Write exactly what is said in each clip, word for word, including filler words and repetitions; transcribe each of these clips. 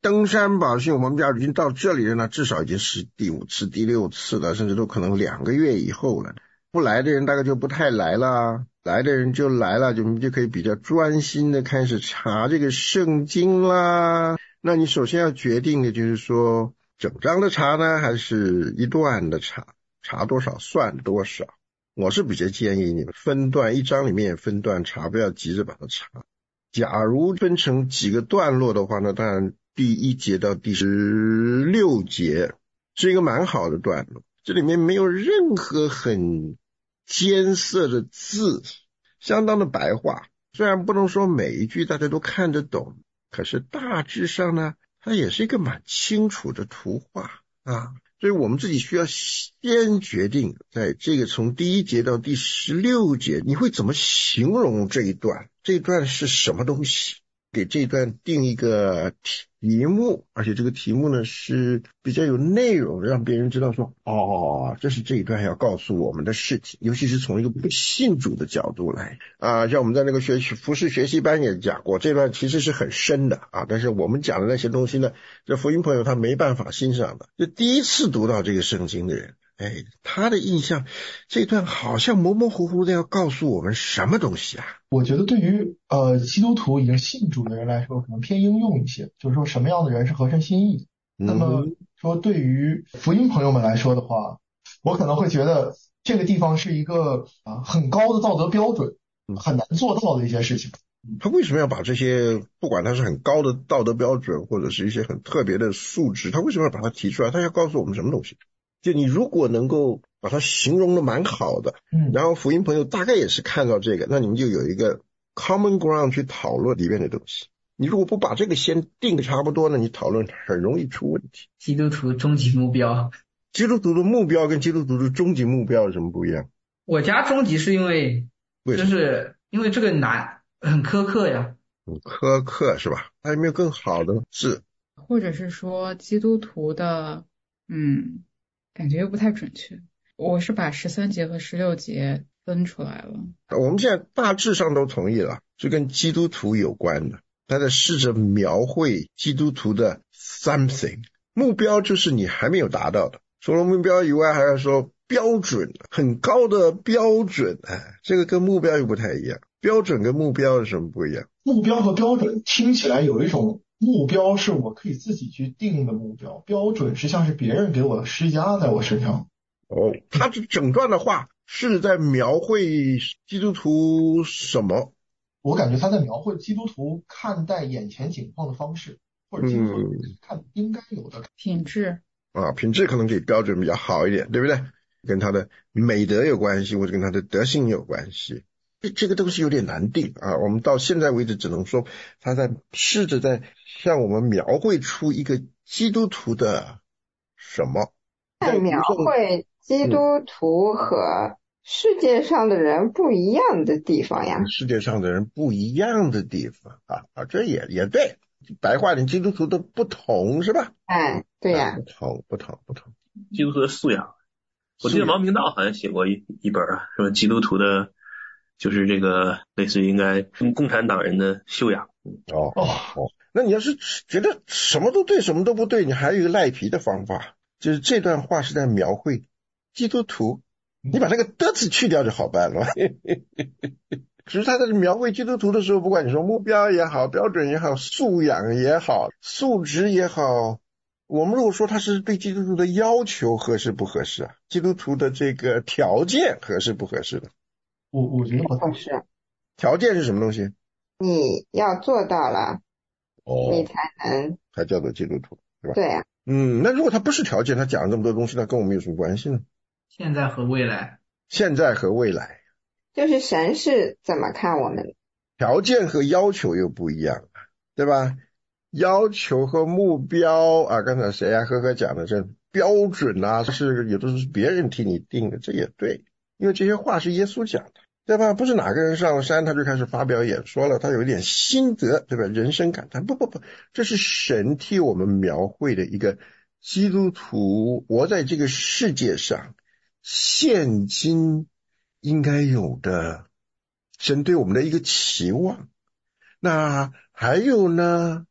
登山宝训，我们家已经到这里了呢，至少已经是第五次、第六次了，甚至都可能两个月以后了。不来的人大概就不太来了，来的人就来了，就我们就可以比较专心的开始查这个圣经啦。那你首先要决定的就是说，整章的查呢，还是一段的查？查多少算多少？我是比较建议你们分段，一章里面分段查，不要急着把它查。假如分成几个段落的话呢，当然第一节到第十六节是一个蛮好的段落，这里面没有任何很艰涩的字，相当的白话。虽然不能说每一句大家都看得懂，可是大致上呢，它也是一个蛮清楚的图画啊。所以我们自己需要先决定，在这个从第一节到第十六节，你会怎么形容这一段？这一段是什么东西？给这一段定一个题目，而且这个题目呢是比较有内容，让别人知道说，哦，这是这一段要告诉我们的事情，尤其是从一个不信主的角度来啊。像我们在那个学习服事学习班也讲过，这段其实是很深的啊，但是我们讲的那些东西呢，这福音朋友他没办法欣赏的。就第一次读到这个圣经的人，哎，他的印象这段好像模模糊糊的要告诉我们什么东西啊？ 我觉得对于呃基督徒已经信主的人来说，可能偏应用一些，就是说什么样的人是合神心意的。 嗯、 那么说对于福音朋友们来说的话，我可能会觉得这个地方是一个啊、呃、很高的道德标准，很难做到的一些事情。 他为什么要把这些，不管他是很高的道德标准，或者是一些很特别的素质，他为什么要把它提出来？他要告诉我们什么东西？就你如果能够把它形容的蛮好的，嗯，然后福音朋友大概也是看到这个，那你们就有一个 common ground 去讨论里面的东西。你如果不把这个先定的差不多呢，你讨论很容易出问题。 基督徒终极目标， 基督徒的目标跟基督徒的终极目标有什么不一样？ 我家终极是因为就是因为这个难，很苛刻呀。 很苛刻是吧？还有没有更好的？是， 或者是说基督徒的，嗯，感觉又不太准确。我是把十三节和十六节分出来了。 我们现在大致上都同意了，是跟基督徒有关的。他在试着描绘基督徒的 something， 目标就是你还没有达到的。除了目标以外，还要说标准，很高的标准。哎，这个跟目标又不太一样。标准跟目标有什么不一样？ 目标和标准听起来有一种，目标是我可以自己去定的目标，标准是像是别人给我施加在我身上。 哦，他这整段的话是在描绘基督徒什么？ 我感觉他在描绘基督徒看待眼前情况的方式，或者基督徒看应该有的品质啊，品质可能比标准比较好一点，对不对？跟他的美德有关系，或者跟他的德性有关系。这这个东西有点难定啊，我们到现在为止只能说他在试着在向我们描绘出一个基督徒的什么？ 在描绘基督徒和世界上的人不一样的地方呀。 世界上的人不一样的地方啊啊，这也也对，白话点，基督徒的不同是吧？ 哎，对呀、 啊，不同不同不同。 基督徒的素养，我记得王明道好像写过一一本啊，说基督徒的，就是这个类似于应该共产党人的修养。 哦哦，那你要是觉得什么都对什么都不对，你还有一个赖皮的方法，就是这段话是在描绘基督徒，你把那个的字去掉就好办了。只是他在描绘基督徒的时候，不管你说目标也好，标准也好，素养也好，素质也好，我们如果说他是对基督徒的要求合适不合适啊？基督徒的这个条件合适不合适的？ 我我觉得不合适。 条件是什么东西？ 你要做到了， 哦， 你才能才叫做基督徒，对吧？ 对呀、啊。 嗯，那如果他不是条件，他讲这么多东西，那跟我们有什么关系呢？ 现在和未来， 现在和未来， 就是神是怎么看我们？ 条件和要求又不一样，对吧？要求和目标啊，刚才谁啊呵呵讲的这标准啊，是有的是别人替你定的，这也对，因为这些话是耶稣讲的，对吧？不是哪个人上了山他就开始发表演说了，他有一点心得，对吧？人生感叹，不不不，这是神替我们描绘的一个基督徒活在这个世界上现今应该有的神对我们的一个期望。那还有呢，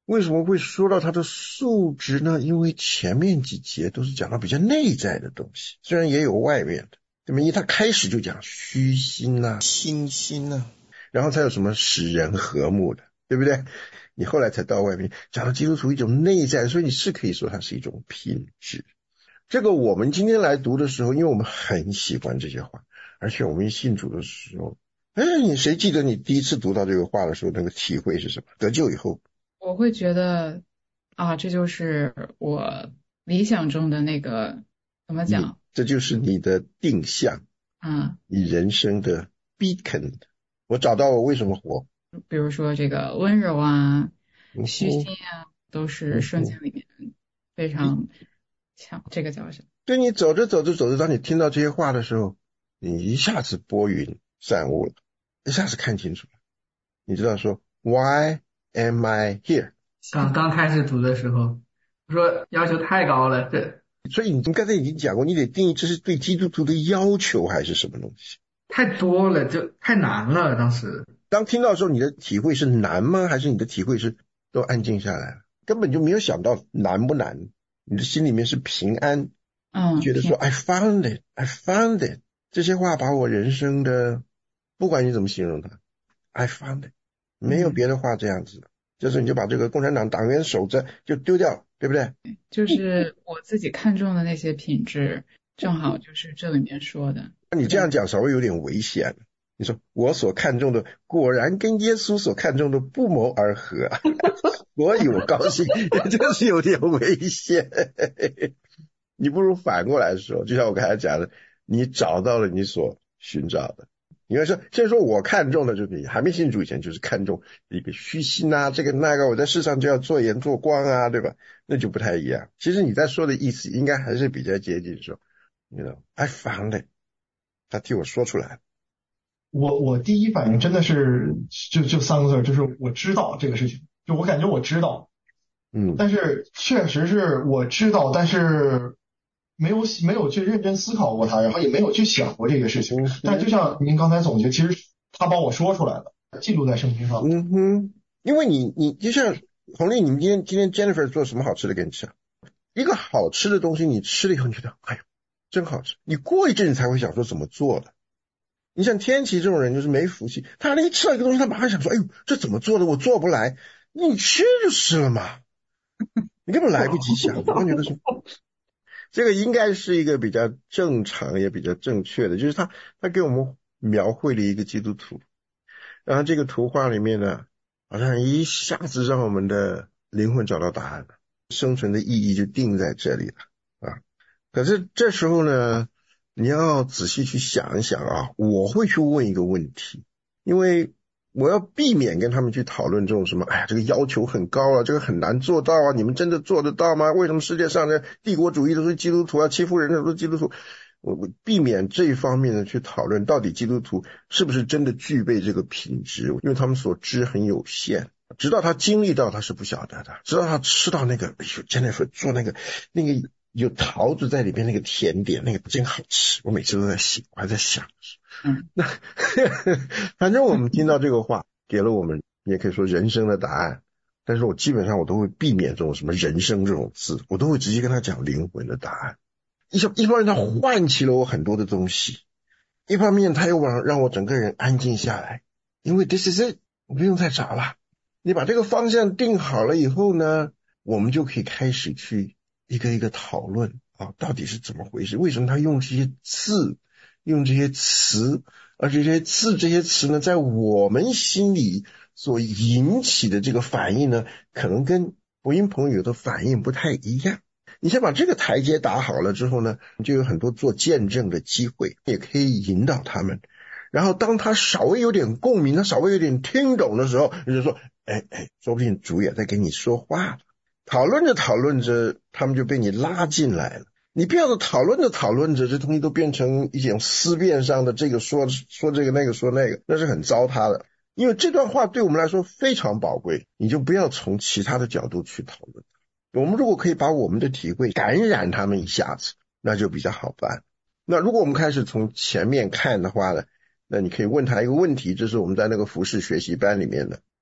为什么会说到它的素质呢？因为前面几节都是讲到比较内在的东西，虽然也有外面的，对吗？因为他开始就讲虚心啊、清心啊，然后才有什么使人和睦的，对不对？你后来才到外面讲到基督徒一种内在，所以你是可以说它是一种品质。这个我们今天来读的时候，因为我们很喜欢这些话，而且我们信主的时候，哎，你谁记得你第一次读到这个话的时候那个体会是什么？得救以后我会觉得啊，这就是我理想中的那个怎么讲？ 这就是你的定向， 嗯， 你人生的 beacon。我找到我为什么活。 比如说这个温柔啊、虚心啊，都是圣经里面非常强。这个叫什么？ 对，你走着走着走着，当你听到这些话的时候，你一下子拨云散雾了，一下子看清楚了。你知道说 Why am I here？ 刚刚开始读的时候，我说要求太高了，这所以你刚才已经讲过，你得定义这是对基督徒的要求还是什么东西？ 太多了，就太难了。当时当听到的时候，你的体会是难吗？还是你的体会是都安静下来了，根本就没有想到难不难？你的心里面是平安， 嗯， 觉得说 I found it, I found it。这些话把我人生的，不管你怎么形容它 ，I found it， 没有别的话这样子的。就是你就把这个共产党党员守着就丢掉，对不对？ 就是我自己看中的那些品质，正好就是这里面说的。 那你这样讲稍微有点危险。你说我所看重的果然跟耶稣所看重的不谋而合，所以我高兴，这是有点危险。你不如反过来说，就像我刚才讲的，你找到了你所寻找的。你会说，先说我看重的就是你还没信主以前就是看重一个虚心啊，这个那个，我在世上就要做盐做光啊，对吧？那就不太一样。其实你在说的意思应该还是比较接近说 you know I found it， 他替我说出来了。 我我第一反应真的是就就三个字，就是我知道这个事情，就我感觉我知道， 嗯， 但是确实是我知道，但是没有没有去认真思考过它，然后也没有去想过这个事情。但就像您刚才总结，其实他帮我说出来了，记录在圣经上。 嗯哼，因为你你就像红丽，你们今天今天 Jennifer 做什么好吃的给你吃啊？一个好吃的东西，你吃了以后你觉得哎呦真好吃，你过一阵子才会想说怎么做的。你像天琪这种人就是没福气，他一吃到一个东西，他马上想说，哎呦，这怎么做的？我做不来。你吃就是了嘛，你根本来不及想。我觉得说，这个应该是一个比较正常也比较正确的，就是他他给我们描绘了一个基督徒，然后这个图画里面呢，好像一下子让我们的灵魂找到答案了，生存的意义就定在这里了啊。可是这时候呢，你要仔细去想一想啊，我会去问一个问题，因为我要避免跟他们去讨论这种什么，哎呀，这个要求很高啊，这个很难做到啊，你们真的做得到吗？为什么世界上的帝国主义都是基督徒啊，欺负人的都是基督徒？我避免这一方面的去讨论，到底基督徒是不是真的具备这个品质？因为他们所知很有限，直到他经历到他是不晓得的，直到他吃到那个，哎呦 Jennifer 做那个那个。有桃子在里边那个甜点，那个真好吃，我每次都在想，我还在想， 嗯， 那反正我们听到这个话，给了我们，也可以说人生的答案，但是我基本上我都会避免这种什么人生这种字，我都会直接跟他讲灵魂的答案。一一方面他唤起了我很多的东西，一方面他又让我整个人安静下来，因为 this is it， 我不用再找了。你把这个方向定好了以后呢，我们就可以开始去一个一个讨论啊，到底是怎么回事？为什么他用这些字，用这些词，而这些字、这些词呢，在我们心里所引起的这个反应呢，可能跟福音朋友的反应不太一样。你先把这个台阶打好了之后呢，就有很多做见证的机会，也可以引导他们。然后当他稍微有点共鸣，他稍微有点听懂的时候，你就说，哎哎，说不定主也在跟你说话了。讨论着讨论着，他们就被你拉进来了。你不要的讨论着讨论着，这东西都变成一种思辨上的这个说说这个那个说那个，那是很糟蹋的。因为这段话对我们来说非常宝贵，你就不要从其他的角度去讨论。我们如果可以把我们的体会感染他们一下子，那就比较好办。那如果我们开始从前面看的话呢，那你可以问他一个问题，这是我们在那个服事学习班里面的。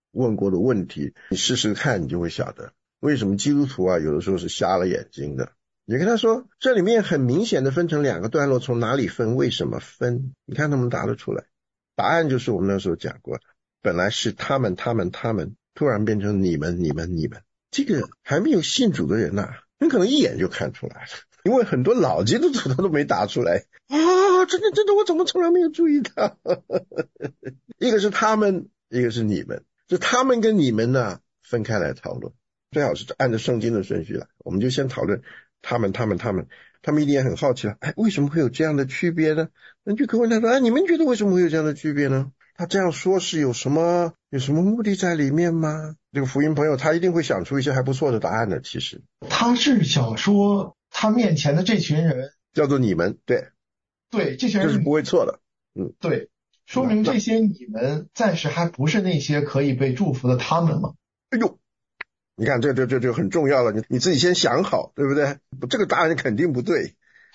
问过的问题，你试试看，你就会晓得为什么基督徒啊有的时候是瞎了眼睛的。你跟他说这里面很明显的分成两个段落，从哪里分，为什么分，你看他们答得出来。答案就是我们那时候讲过的，本来是他们他们他们，突然变成你们你们你们。这个还没有信主的人啊，很可能一眼就看出来了，因为很多老基督徒他都没答出来啊！真的真的，我怎么从来没有注意到？一个是他们，一个是你们，就他们跟你们呢分开来讨论，最好是按照圣经的顺序来。我们就先讨论他们他们他们，他们一定也很好奇了，哎，为什么会有这样的区别呢？那就可以问他说，哎，你们觉得为什么会有这样的区别呢？他这样说是有什么有什么目的在里面吗？这个福音朋友他一定会想出一些还不错的答案的。其实他是想说他面前的这群人叫做你们，对对，这群人这是不会错的。嗯， 对，说明这些你们暂时还不是那些可以被祝福的他们吗？ 哎呦，你看这这这就很重要了，你你自己先想好，对不对？这个答案肯定不对。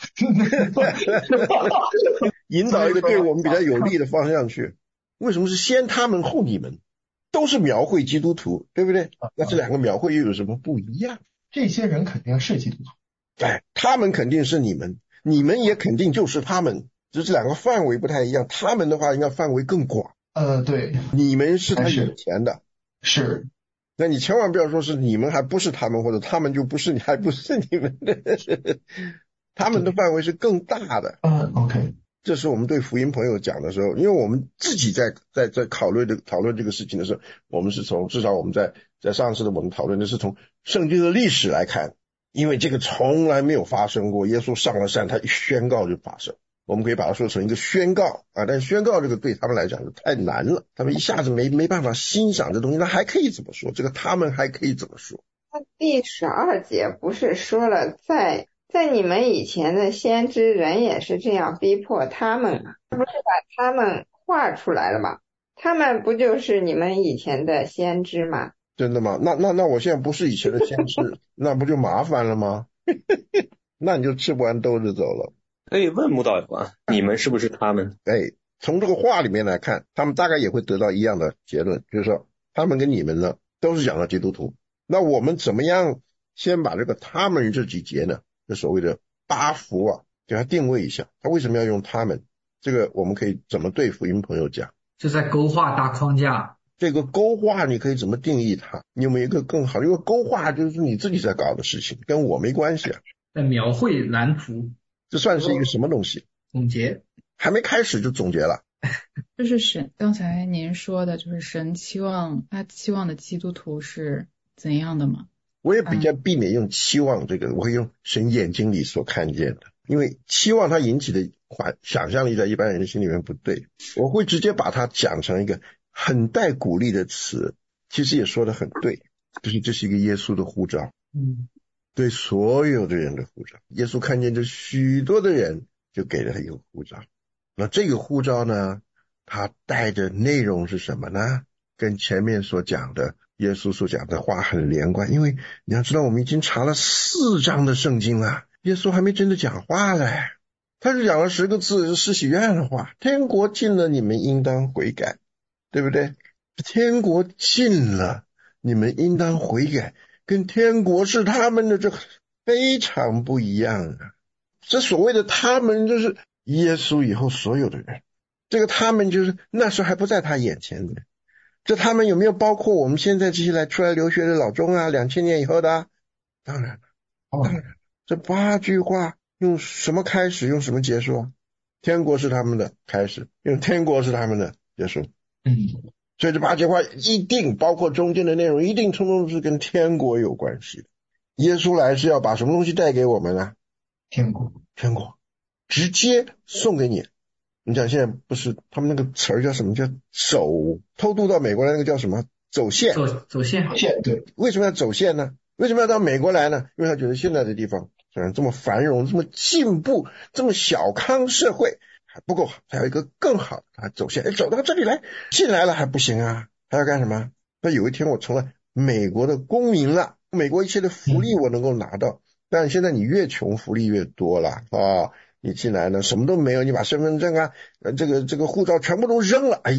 引导一个对我们比较有利的方向去。为什么是先他们后你们？都是描绘基督徒，对不对？那这两个描绘又有什么不一样？ 这些人肯定是基督徒， 哎，他们肯定是你们，你们也肯定就是他们，只是两个范围不太一样。他们的话应该范围更广。 呃，对， 你们是他眼前的， 是。 那你千万不要说是你们还不是他们，或者他们就不是你还不是你们的，他们的范围是更大的。 嗯 ，OK。 这是我们对福音朋友讲的时候，因为我们自己在在在讨论的讨论这个事情的时候，我们是从至少我们在在上次的我们讨论的是从圣经的历史来看，因为这个从来没有发生过。耶稣上了山，他一宣告就发生，我们可以把它说成一个宣告啊，但宣告这个对他们来讲是太难了，他们一下子没没办法欣赏这东西。那还可以怎么说？这个他们还可以怎么说？ 那第十二节不是说了在。在你们以前的先知人也是这样逼迫他们啊，不是把他们画出来了吗？他们不就是你们以前的先知吗？ 真的吗？那那那我现在不是以前的先知，那不就麻烦了吗？那你就吃不完兜着走了。 可以问慕道友啊，你们是不是他们？ 哎，从这个话里面来看，他们大概也会得到一样的结论，就是说他们跟你们呢都是讲到基督徒。那我们怎么样先把这个他们这几节呢？这所谓的八福啊，给他定位一下，他为什么要用他们？这个我们可以怎么对福音朋友讲？ 就在勾画大框架。 这个勾画你可以怎么定义它？你有没有一个更好？因为勾画就是你自己在搞的事情，跟我没关系啊。 在描绘蓝图， 这算是一个什么东西？ 总结， 还没开始就总结了。 就是神，刚才您说的，就是神期望他期望的基督徒是怎样的吗？ 我也比较避免用期望这个，我会用神眼睛里所看见的，因为期望它引起的想象力在一般人的心里面不对，我会直接把它讲成一个很带鼓励的词，其实也说得很对，就是这是一个耶稣的呼召， 嗯， 对所有的人的呼召。耶稣看见这许多的人，就给了他一个呼召。那这个呼召呢，它带的内容是什么呢？跟前面所讲的耶稣所讲的话很连贯，因为你要知道我们已经查了四章的圣经了，耶稣还没真的讲话嘞，他是讲了十个字，是施洗约翰的话，天国近了，你们应当悔改，对不对？天国近了，你们应当悔改，跟天国是他们的这非常不一样啊。这所谓的他们就是耶稣以后所有的人，这个他们就是那时候还不在他眼前的。这他们有没有包括我们现在这些来出来留学的老中啊，两千年以后的啊？当然了，当然了。这八句话用什么开始，用什么结束啊？天国是他们的开始，用天国是他们的结束。 嗯， 所以这八句话一定包括中间的内容，一定通通是跟天国有关系的。耶稣来是要把什么东西带给我们呢？ 天国， 天国，直接送给你。你讲现在不是他们那个词儿叫什么？叫走偷渡到美国来那个叫什么？走线。 走走线。 线对。 为什么要走线呢？为什么要到美国来呢？因为他觉得现在的地方虽然这么繁荣，这么进步，这么小康社会还不够好，还有一个更好的，他走线。哎，走到这里来，进来了还不行啊，还要干什么？那有一天我成了美国的公民了，美国一切的福利我能够拿到，但现在你越穷福利越多了啊。你进来呢什么都没有，你把身份证啊这个这个护照全部都扔了，哎，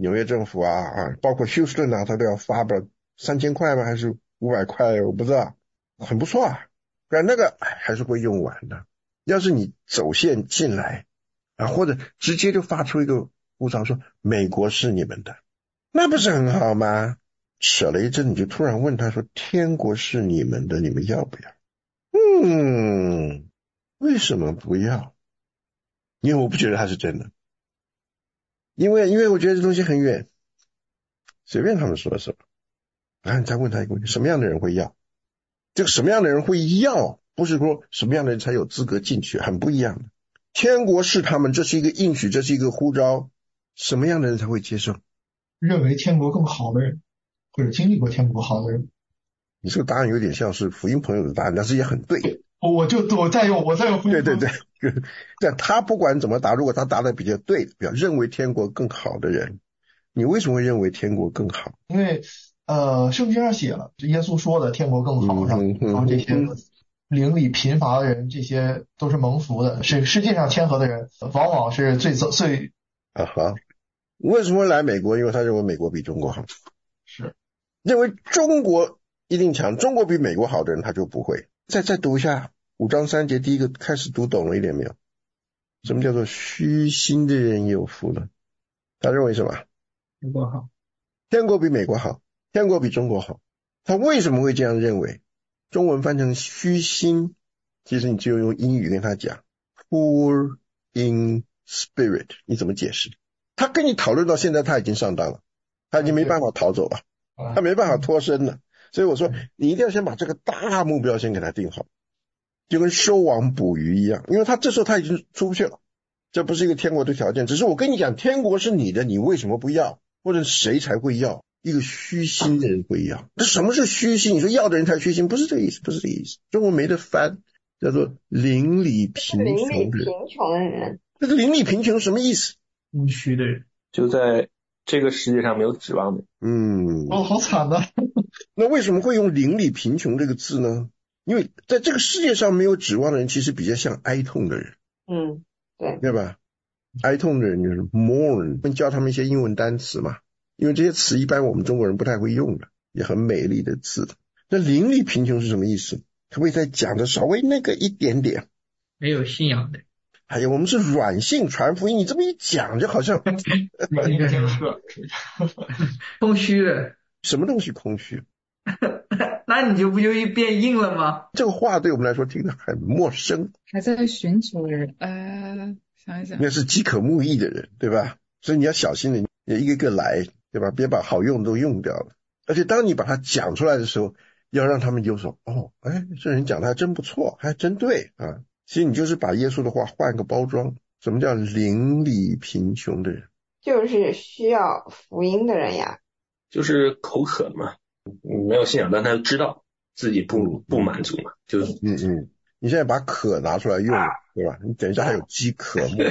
纽约政府啊啊，包括休斯顿啊，他都要发不三千块吗？还是五百块？我不知道，很不错啊。但那个还是会用完的。要是你走线进来啊，或者直接就发出一个护照说美国是你们的，那不是很好吗？扯了一阵，你就突然问他说天国是你们的，你们要不要？嗯，为什么不要？因为我不觉得它是真的，因为因为我觉得这东西很远，随便他们说什么。然后你再问他一个问题，什么样的人会要？这个什么样的人会要，不是说什么样的人才有资格进去，很不一样的。天国是他们，这是一个应许，这是一个呼召，什么样的人才会接受？ 认为天国更好的人，或者经历过天国好的人。 你这个答案有点像是福音朋友的答案，但是也很对。 我就我再用我再用福音对对对，但他不管怎么答，如果他答的比较对，比较认为天国更好的人，你为什么会认为天国更好？ 因为呃，圣经上写了，耶稣说的天国更好上， 嗯、 然后这些灵里贫乏的人，这些都是蒙福的。是世界上谦和的人，往往是最最啊哈。为什么会来美国？因为他认为美国比中国好。 是认为中国一定强，中国比美国好的人他就不会。再再读一下五章三节，第一个开始读懂了一点没有？什么叫做虚心的人有福了？他认为什么？ 美国好， 天国比美国好，天国比中国好。他为什么会这样认为？中文翻成虚心，其实你只有用英语跟他讲 poor in spirit， 你怎么解释？他跟你讨论到现在，他已经上当了，他已经没办法逃走了，他没办法脱身了。所以我说你一定要先把这个大目标先给他定好，就跟收网捕鱼一样，因为他这时候他已经出不去了，这不是一个天国的条件。只是我跟你讲，天国是你的，你为什么不要？或者谁才会要？一个虚心的人会要。那什么是虚心？你说要的人才虚心，不是这个意思，不是这个意思。中文没得翻，叫做邻里贫穷的人。 邻里贫穷的人， 这个邻里贫穷什么意思？ 空虚的人， 就在这个世界上没有指望的。 嗯， 哦，好惨呐、啊！ 那为什么会用邻里贫穷这个字呢？因为在这个世界上没有指望的人，其实比较像哀痛的人。 嗯，对， 对吧？哀痛的人就是 mourn， 会教他们一些英文单词嘛，因为这些词一般我们中国人不太会用的，也很美丽的字。那邻里贫穷是什么意思？可不可以再讲的稍微那个一点点？ 没有信仰的， 哎呀，我们是软性传福音，你这么一讲就好像软硬兼施， 空虚的， 什么东西空虚？ 那你就不就变硬了吗？ 这个话对我们来说听得很陌生。 还在寻求人，呃，想一想， 那是饥渴慕义的人，对吧？所以你要小心的，你一个一个来，对吧？别把好用都用掉了。而且当你把它讲出来的时候，要让他们有所哦，哎，这人讲的还真不错，还真对啊。其实你就是把耶稣的话换个包装。什么叫邻里贫穷的人？ 就是需要福音的人呀， 就是口渴嘛，没有信仰，但他知道自己不不满足嘛，就嗯嗯，你现在把渴拿出来用，对吧？你等一下还有饥渴慕。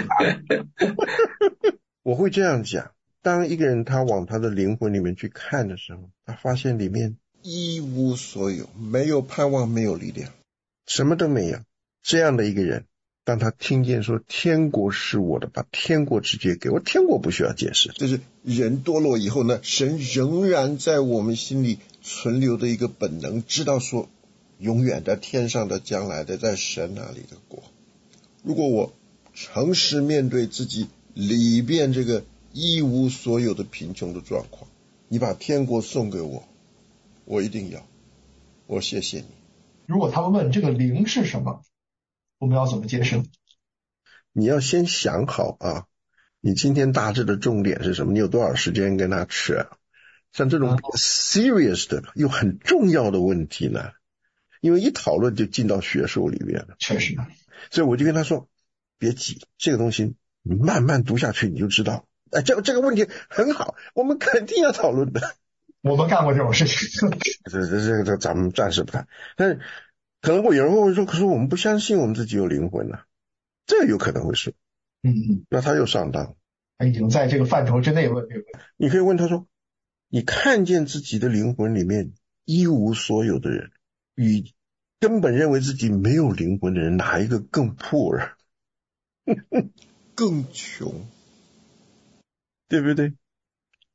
我会这样讲，当一个人他往他的灵魂里面去看的时候，他发现里面一无所有，没有盼望，没有力量，什么都没有。这样的一个人，当他听见说天国是我的，把天国直接给我，天国不需要解释。这是人堕落以后呢，神仍然在我们心里存留的一个本能，知道说永远的天上的将来的在神那里的国。如果我诚实面对自己里边这个一无所有的贫穷的状况，你把天国送给我，我一定要，我谢谢你。 如果他们问这个灵是什么，我们要怎么接受？ 你要先想好啊，你今天大致的重点是什么？你有多少时间跟他吃啊？像这种 serious 的又很重要的问题呢，因为一讨论就进到学术里面了。 确实， 所以我就跟他说，别急，这个东西你慢慢读下去你就知道。哎，这这个问题很好，我们肯定要讨论的。 我们干过这种事情。 这这这个咱们暂时不谈，但是可能会有人会说，可是我们不相信我们自己有灵魂呢、啊，这有可能会说， 嗯， 那他又上当， 他已经在这个范畴之内问这个。 你可以问他说，你看见自己的灵魂里面一无所有的人，与根本认为自己没有灵魂的人，哪一个更poor？更穷，对不对？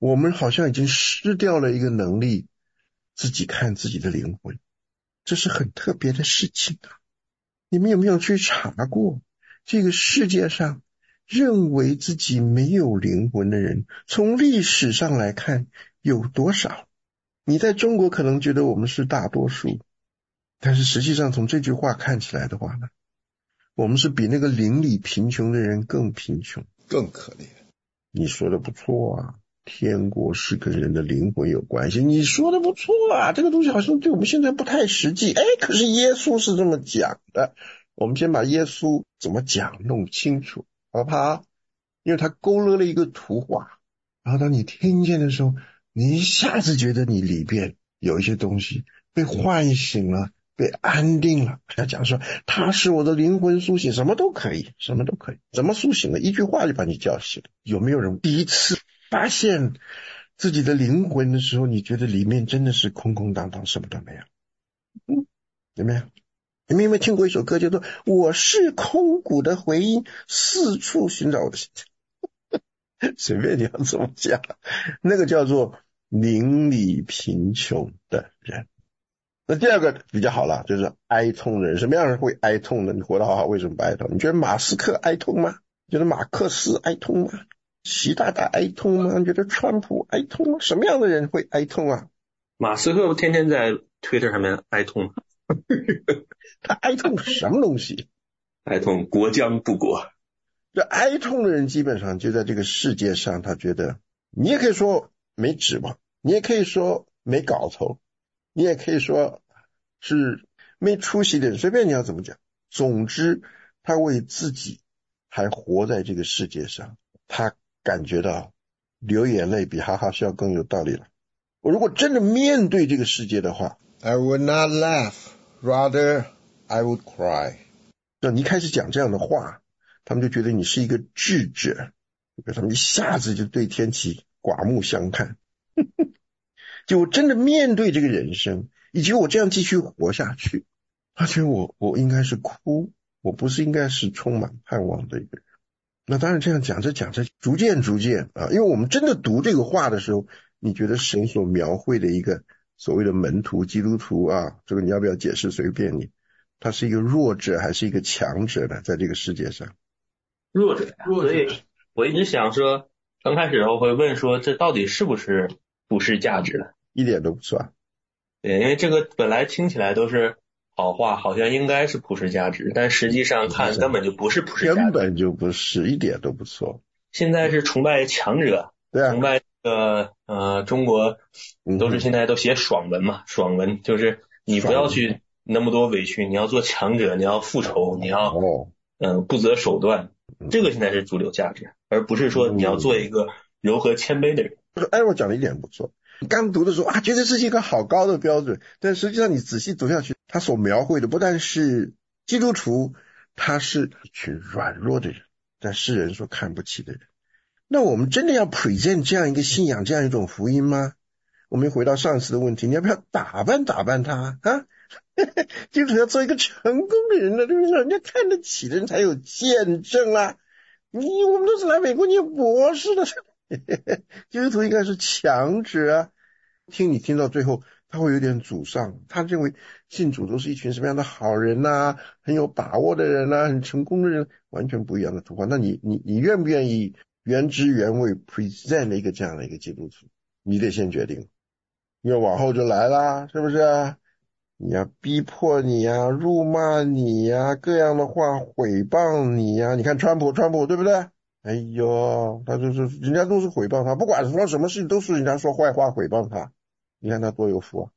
我们好像已经失掉了一个能力，自己看自己的灵魂，这是很特别的事情啊。你们有没有去查过，这个世界上认为自己没有灵魂的人，从历史上来看有多少？你在中国可能觉得我们是大多数，但是实际上从这句话看起来的话呢，我们是比那个邻里贫穷的人更贫穷，更可怜。你说的不错啊，天国是跟人的灵魂有关系，你说的不错啊，这个东西好像对我们现在不太实际。哎，可是耶稣是这么讲的，我们先把耶稣怎么讲弄清楚，好不好？因为他勾勒了一个图画，然后当你听见的时候，你一下子觉得你里边有一些东西被唤醒了，被安定了。他讲说他是我的灵魂苏醒，什么都可以，什么都可以。怎么苏醒了？一句话就把你叫醒了。有没有人第一次发现自己的灵魂的时候，你觉得里面真的是空空荡荡，什么都没有？嗯，有没有？你们有没有听过一首歌叫做我是空谷的回音，四处寻找我的心随便你要怎么讲，那个叫做邻里贫穷的人。那第二个比较好了，就是哀痛的人。什么样的人会哀痛呢？你活得好好，为什么不哀痛？你觉得马斯克哀痛吗？你觉得马克思哀痛吗？习大大哀痛吗？你觉得川普哀痛吗？什么样的人会哀痛啊？ 马斯克天天在 Twitter 上面哀痛他哀痛什么东西？ 哀痛国将不国。 这哀痛的人基本上就在这个世界上，他觉得你也可以说没指望，你也可以说没搞头，你也可以说是没出息的人，随便你要怎么讲。总之他为自己还活在这个世界上，他感觉到流眼泪比哈哈笑更有道理了。我如果真的面对这个世界的话， I would not laugh, rather I would cry。 你一开始讲这样的话，他们就觉得你是一个智者，他们一下子就对天气刮目相看就我真的面对这个人生，以及我这样继续活下去，而且我我应该是哭，我不是应该是充满盼望的一个人。那当然这样讲着讲着逐渐逐渐啊，因为我们真的读这个话的时候，你觉得神所描绘的一个所谓的门徒基督徒啊，这个你要不要解释随便你，他是一个弱者还是一个强者呢？在这个世界上弱者， 弱者。 所以我一直想说，刚开始我会问说，这到底是不是普世价值的？ 一点都不算。 对，因为这个本来听起来都是好话，好像应该是普世价值，但实际上看根本就不是普世价值， 根本就不是，一点都不错。 现在是崇拜强者， 对啊， 崇拜呃呃中国都是现在都写爽文嘛，爽文就是你不要去那么多委屈，你要做强者，你要复仇，你要哦嗯、呃、不择手段，这个现在是主流价值，而不是说你要做一个柔和谦卑的人。 哎，我讲的一点不错。你刚读的时候啊，觉得这是一个好高的标准，但实际上你仔细读下去，他所描绘的不但是基督徒，他是一群软弱的人，在世人所看不起的人。那我们真的要 present 这样一个信仰，这样一种福音吗？我们回到上次的问题，你要不要打扮打扮他啊？基督徒要做一个成功的人呢，对不对？人家看得起的人才有见证啦。你我们都是来美国念博士的基督徒应该是强者啊。听你听到最后他会有点沮丧，他认为信主都是一群什么样的好人啊，很有把握的人啊，很成功的人，完全不一样的图画。那你你你愿不愿意原汁原味 present 一个这样的一个基督徒？你得先决定，因为往后就来啦，是不是啊？你要逼迫你呀、啊，辱骂你呀、啊，各样的话毁谤你呀、啊。你看川普川普对不对？哎呦，他就是人家都是诽谤他，不管说什么事情都是人家说坏话诽谤他，你看他多有福啊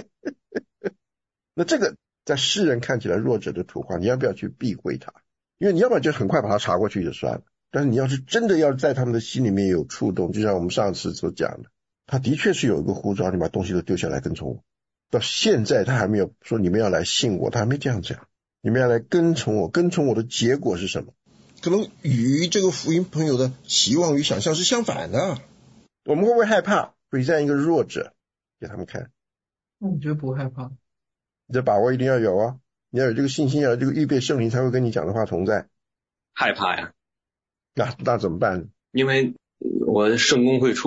那这个在世人看起来弱者的图画，你要不要去避讳他？因为你要不然就很快把他查过去就算了，但是你要是真的要在他们的心里面有触动，就像我们上次所讲的，他的确是有一个呼召，你把东西都丢下来跟从我。到现在他还没有说你们要来信我，他还没这样讲，你们要来跟从我，跟从我的结果是什么？可能与这个福音朋友的期望与想象是相反的。我们会不会害怕present一个弱者给他们看？ 我觉得不害怕。 你的把握一定要有啊，你要有这个信心，要有这个预备，圣灵才会跟你讲的话同在。 害怕呀？ 那那怎么办？ 因为我圣公会出身嘛，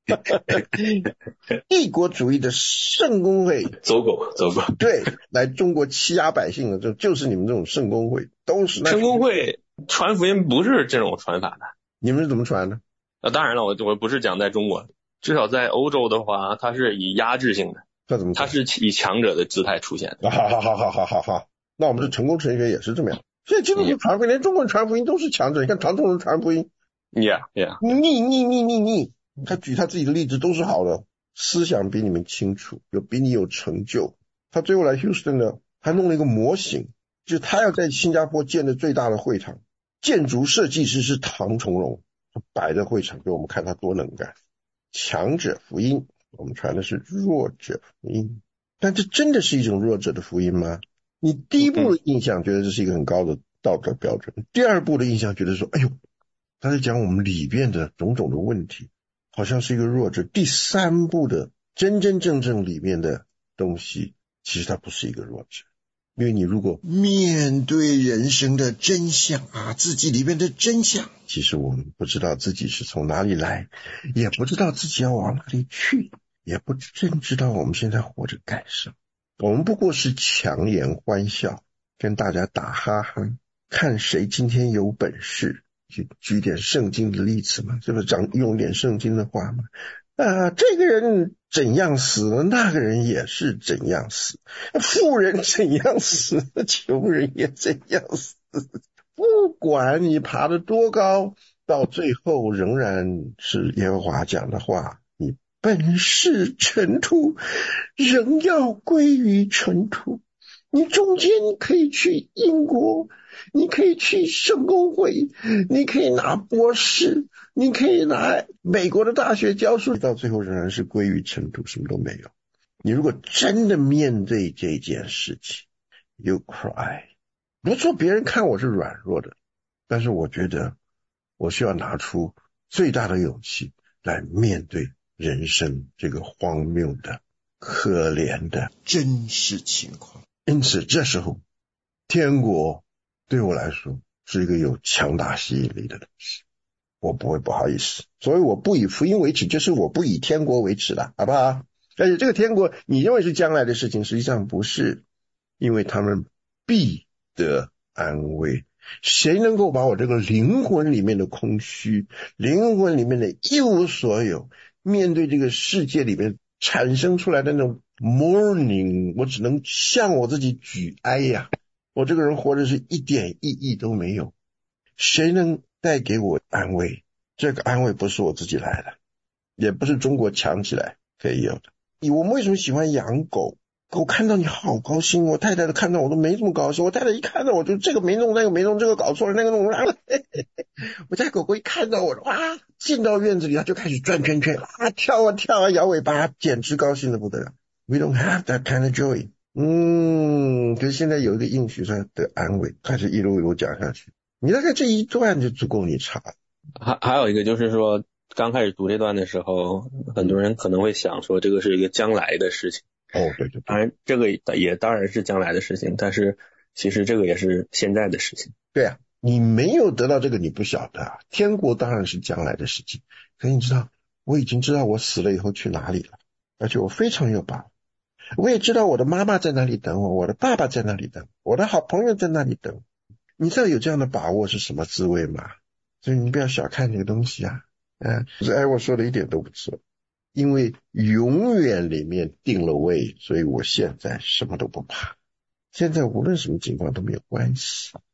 帝国主义的圣公会， 走狗走狗， 对，来中国欺压百姓的，就就是你们这种圣公会，都是那圣公会传福音不是这种传法的。 你们是怎么传的？ 啊，当然了，我我不是讲在中国，至少在欧洲的话，它是以压制性的， 这怎么？ 它是以强者的姿态出现的。 好好好好好好好，那我们的成功神学也是这么样。现在基督徒传福音，连中国人传福音都是强者。你看唐崇荣传福音 ，yeah yeah， 逆逆逆逆逆，他举他自己的例子都是好的，思想比你们清楚，有比你有成就。他最后来 Houston 呢，还弄了一个模型，就他要在新加坡建的最大的会场，建筑设计师是唐崇荣，他摆在会场给我们看他多能干。强者福音，我们传的是弱者福音，但这真的是一种弱者的福音吗？你第一步的印象觉得这是一个很高的道德标准，第二步的印象觉得说，哎呦，他在讲我们里边的种种的问题，好像是一个弱者。第三步的真真正正里面的东西，其实他不是一个弱者。因为你如果面对人生的真相啊，自己里面的真相，其实我们不知道自己是从哪里来，也不知道自己要往哪里去，也不真知道我们现在活着干什么。我们不过是强颜欢笑，跟大家打哈哈，看谁今天有本事，去举点圣经的例子嘛，是不是讲用点圣经的话嘛？啊，这个人怎样死，那个人也是怎样死，富人怎样死，穷人也怎样死，不管你爬得多高，到最后仍然是耶和华讲的话，你本是尘土，仍要归于尘土。你中间可以去英国，你可以去圣公会，你可以拿博士，你可以拿美国的大学教书，到最后仍然是归于尘土，什么都没有。你如果真的面对这件事情 you cry， 不错，别人看我是软弱的，但是我觉得我需要拿出最大的勇气来面对人生这个荒谬的可怜的真实情况。因此这时候天国对我来说是一个有强大吸引力的东西，我不会不好意思，所以我不以福音为耻，就是我不以天国为耻了，好不好？而且这个天国你认为是将来的事情，实际上不是，因为他们必得安慰。谁能够把我这个灵魂里面的空虚，灵魂里面的一无所有，面对这个世界里面产生出来的那种 mourning， 我只能向我自己举哀呀，我这个人活着是一点意义都没有。谁能带给我安慰？这个安慰不是我自己来的，也不是中国强起来可以有的。我们为什么喜欢养狗？狗看到你好高兴，我太太都看到我都没这么高兴，我太太一看到我就这个没弄那个没弄，这个搞错了那个弄了，我家狗狗一看到我哇，进到院子里它就开始转圈圈啊，跳啊跳啊，摇尾巴，简直高兴的不得了。We don't have that kind of joy。 嗯，可是现在有一个应许上的安慰，开始一路一路讲下去，你大概这一段就足够你查。 还还有一个就是说，刚开始读这段的时候，很多人可能会想说这个是一个将来的事情。 哦，对对对， 当然这个也当然是将来的事情，但是其实这个也是现在的事情。 对啊，你没有得到这个你不晓得，天国当然是将来的事情。可是你知道，我已经知道我死了以后去哪里了，而且我非常有把握。我也知道我的妈妈在那里等我，我的爸爸在那里等我，我的好朋友在那里等我。你知道有这样的把握是什么滋味吗？所以你不要小看这个东西啊。嗯，哎，我说的一点都不错，因为永远里面定了位，所以我现在什么都不怕，现在无论什么情况都没有关系。